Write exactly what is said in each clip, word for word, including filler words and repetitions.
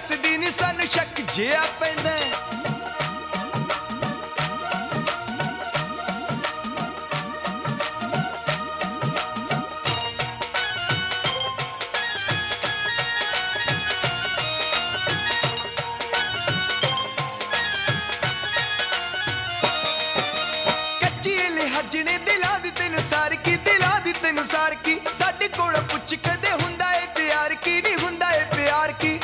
ਦੱਸਦੀ ਨੀ ਸਾਨੂੰ ਸ਼ੱਕ ਜਿਹਾ ਪੈਂਦਾ। ਹੱਜਣੇ ਦਿਲਾਂ ਦੀ ਤੈਨੂੰ ਸਾਰ ਕੀ, ਦਿਲਾਂ ਦੀ ਤੈਨੂੰ ਸਾਰ ਕੀ, ਸਾਡੇ ਕੋਲ ਪੁੱਛ ਕਦੇ ਹੁੰਦਾ ਏ ਪਿਆਰ ਕੀ, ਨਹੀਂ ਹੁੰਦਾ ਏ ਪਿਆਰ ਕੀ।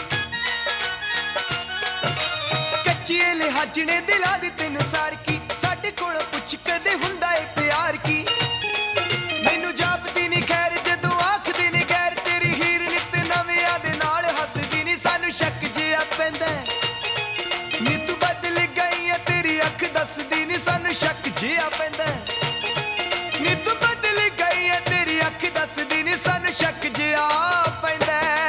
ਕੱਚੀ ਲਿਹਾਜਣੇ ਦਿਲਾਂ ਦੀ ਤੈਨੂੰ ਸਾਰ ਕੀ, ਸਾਡੇ ਕੋਲ ਪੁੱਛ ਕਦੇ ਹੁੰਦਾ ਏ ਪਿਆਰ ਕੀ। ਮੈਨੂੰ ਜਾਪਦੀ ਨੀ ਖੈਰ ਜਦੋਂ ਆਖਦੀ ਨੀ ਗੈਰ, ਤੇਰੀ ਹੀਰ ਨਿੱਤ ਨਵਿਆਂ ਦੇ ਨਾਲ ਹੱਸਦੀ ਨੀ ਸਾਨੂੰ ਸ਼ੱਕ ਜਿਹਾ ਪੈਂਦਾ। ਨੀ ਤੂੰ ਬਦਲ ਗਈ ਏ ਤੇਰੀ ਅੱਖ ਦੱਸਦੀ ਨੀ ਸਾਨੂੰ ਸ਼ੱਕ ਜਿਹਾ ਪੈਂਦਾ। ਨੀ ਤੂੰ ਬਦਲ ਗਈ ਏ ਤੇਰੀ ਅੱਖ ਦੱਸਦੀ ਨੀ ਸਾਨੂੰ ਸ਼ੱਕ ਜਿਹਾ ਪੈਂਦਾ।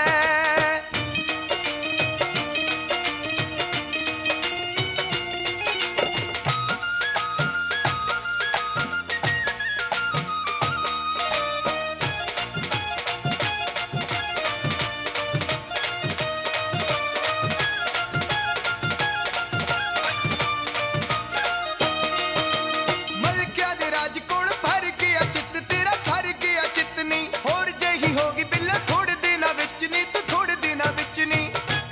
ਮਲਕਿਆਂ ਦੇ ਰਾਜ ਕੋਲ ਭਰ ਗਿਆ ਚਿੱਤ ਤੇਰਾ, ਭਰ ਗਿਆ ਚਿੱਤ ਨੀ ਹੋਰ ਜਿਹੀ ਹੋ ਗਈ ਬਿੱਲਾ ਥੋੜੇ ਦਿਨਾਂ ਵਿੱਚ ਨੀ, ਤੂੰ ਥੋੜੇ ਦਿਨਾਂ ਵਿੱਚ ਨੀ।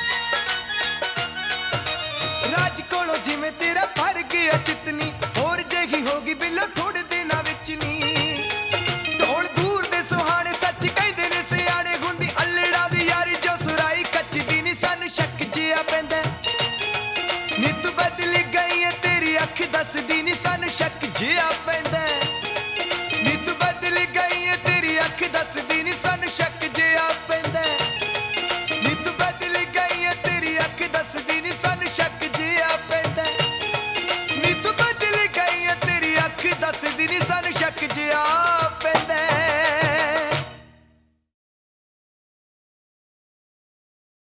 ਰਾਜ ਕੋਲੋਂ ਜਿਵੇਂ ਤੇਰਾ ਭਰ ਗਿਆ ਚਿੱਤ ਨੀ ਹੋਰ ਜਿਹੀ ਹੋ ਗਈ ਬਿੱਲਾ ਥੋੜੇ ਦਿਨਾਂ ਵਿੱਚ ਨੀ। ਢੋਲ ਦੂਰ ਦੇ ਸੁਹਾਣੇ ਸੱਚ ਕਹਿੰਦੇ ਨੇ ਸਿਆਣੇ, ਹੁੰਦੀ ਅਲੜਾ ਦੀ ਯਾਰੀ ਜੋ ਸੁਰਾਈ ਕੱਚਦੀ ਨੀ ਸਾਨੂੰ ਸ਼ੱਕ ਜਿਹਾ ਪੈਂਦਾ। ਨੀ ਤੂੰ ਬਦਲ ਗਈ ਏ ਤੇਰੀ ਅੱਖ ਦੱਸਦੀ ਨੀ ਸਾਨੂੰ ਸ਼ੱਕ ਜਿਹਾ ਪੈਂਦਾ।